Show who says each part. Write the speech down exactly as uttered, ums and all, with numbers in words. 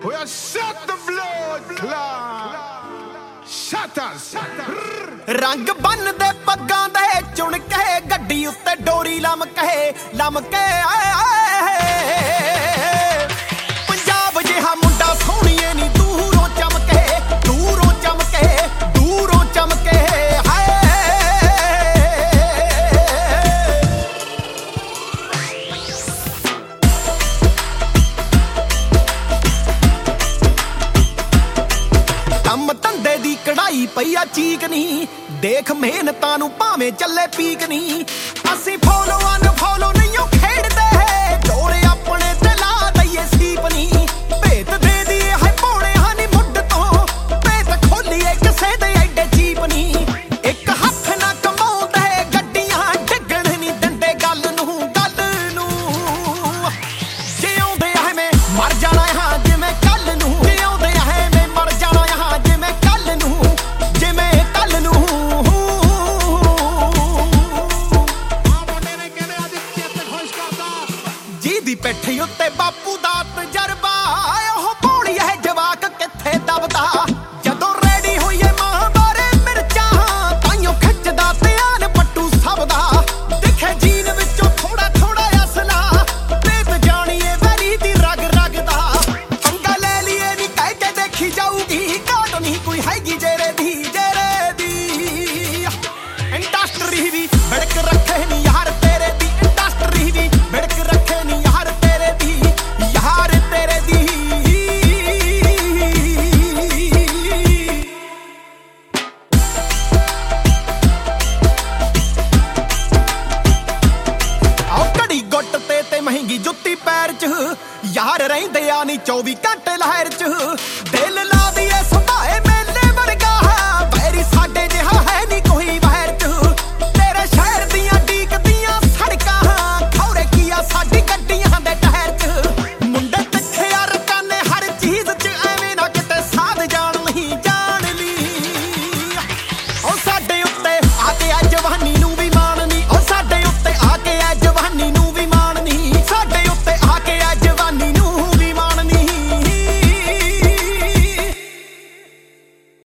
Speaker 1: We shut the blood clot. Shatters.
Speaker 2: रंग बन दे पग्गां दे चुन के गड्डी उत्ते डोरी लमके लमके पंजाब जिहा मुंडा सोहणीए नी दूरों चमके दूरों चमके दूरों चमके हाय ਕੰਮ ਧੰਦੇ ਦੀ ਕਢਾਈ ਪਈ ਆ ਚੀਕ ਨਹੀਂ ਦੇਖ ਮਿਹਨਤਾਂ ਨੂੰ ਭਾਵੇਂ ਚੱਲੇ ਪੀਕ ਨਹੀਂ ਅਸੀਂ ਫੋਲੋ ਅਨਫੋਲੋ ਨਹੀਂ ਉਹ ਖੇਡਦੇ ਜੋੜੇ ਆਪਣੇ ਤੇ ਲਾ ਦਈਏ ਸੀਪ ਨਹੀਂ ਭੇਤ ਦੇ ਦੀਏ ਹੈ ਪੌਣੇ ਹਾਨੀ ਮੁੱਢ ਤੋਂ ਭੇਤ ਖੋਲੀਏ ਕਿਸੇ ਦੇ ਐਡੇ ਚੀਪ ਨਹੀਂ ਇੱਕ ਹੱਥ ਨਾ ਕਮਾਉਂਦੇ ਗੱਡੀਆਂ ਡਿੱਗਣ ਨਹੀਂ ਦਿੰਦੇ ਗੱਲ ਨੂੰ ਗੱਲ ਨੂੰ ਜਿਉਂਦੇ ਐਵੇਂ ਮਰ ਜਾਣਾ ਹਾਂ ਜਿਵੇਂ ਕੱਲ ਨੂੰ ਜਿਉਂਦੇ ਐਵੇਂ ਮਰ ਜਾਣਾ ਹਾਂ ਜਿਵੇਂ ਕੱਲ ਨੂੰ ਜਿਵੇਂ ਕੱਲ ਨੂੰ ਜਿਹਦੀ ਪਿੱਠ ਉੱਤੇ ਬਾਪੂ ਦਾ ਤਜਰਬਾ ਉਹ ਪੌੜੀ ਹੈ ਜਵਾਕ ਕਿੱਥੇ ਦਬਦਾ ਜਦੋਂ ਰੈਡੀ ਹੋਈਏ ਮਾਂ ਬਾਰੇ ਮਿਰਚਾਂ ਤਾਈਓ ਖਿੱਚਦਾ ਧਿਆਨ ਪੱਟੂ ਸਭ ਦਾ ਦਿਖੇ ਜੀਨ ਵਿੱਚੋਂ ਥੋੜਾ ਥੋੜਾ ਅਸਲਾ ਤੇ ਜਾਣੀਏ ਵੈਰੀ ਦੀ ਰਗ ਰਗ ਦਾ ਪੰਗਾ ਲੈ ਲਈਏ ਨੀ ਕਹਿ ਕੇ ਦੇਖੀ ਜਾਊਗੀ ਕਾਟ ਨਹੀਂ ਕੋਈ ਹੈਗੀ ਜੇਰੇ ਦੀ ਜੇਰੇ ਦੀ ਇੰਡਸਟਰੀ ਵੀ ਭੜਕ ਰੱਖੇ ਨੀ ਯਾਰ ਤੇਰੇ ਦੀ ਇੰਡਸਟਰੀ ਵੀ ਭੜਕ ਰੱਖੇ ਨੀ ਯਾਰ ਤੇਰੇ ਦੀ ਯਾਰ ਤੇਰੇ ਦੀ ਆਹ ਘੜੀ ਗੁੱਟ ਤੇ ਤੇ ਮਹਿੰਗੀ ਜੁੱਤੀ ਪੈਰ ਚ ਯਾਰ ਰਹਿੰਦੇ ਆ ਨੀ ਚੌਵੀ ਘੰਟੇ ਲਹਿਰ ਚ